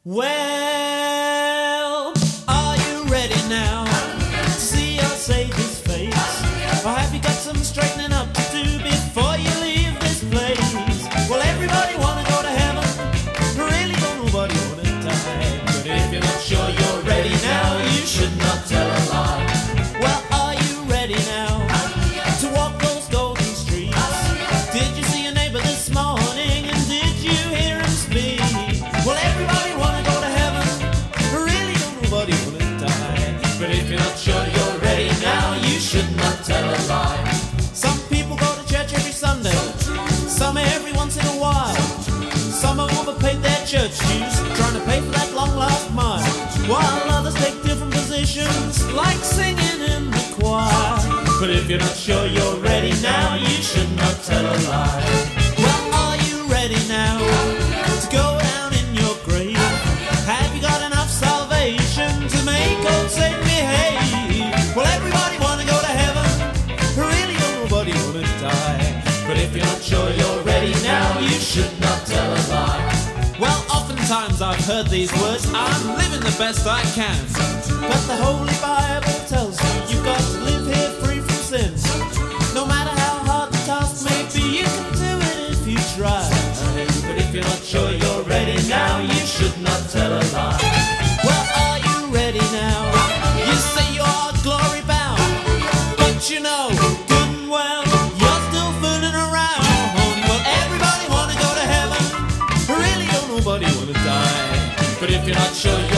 Well, are you ready now to see your Savior's face? Or have you got some straightening up to do before you leave this place? Well, everybody wanna go to heaven, really don't nobody wanna die. But if you're not sure you're ready now, you should not tell a lie. Well, are you ready now to walk those golden streets? Did you see your neighbor this morning, and did you hear him speak? Well, everybody wanna go to heaven, really don't nobody wanna die. But if you're not sure you're ready now, you should not tell a lie. Some people go to church every Sunday, some every once in a while. Some have overpaid their church dues, trying to pay for that long last mile, while others take different positions, like singing in the choir. But if you're not sure you're ready now, you should not tell a lie. Well, are you ready now to go down in your grave? Have you got enough salvation to make old Saint behave? Well, everybody wanna go to heaven, really don't nobody wanna die. But if you're not sure you're ready now, you should not tell a lie. Well, oftentimes I've heard these words, I'm living the best I can. But the Holy Bible tells you you've got to live here free from sin. No matter how hard the task may be, you can do it if you try. But if you're not sure you're ready now, you should not tell a lie. Well, are you ready now? You say you are glory bound, but you know good and well you're still fooling around. Well, everybody wanna go to heaven, really don't nobody wanna die. But if you're not sure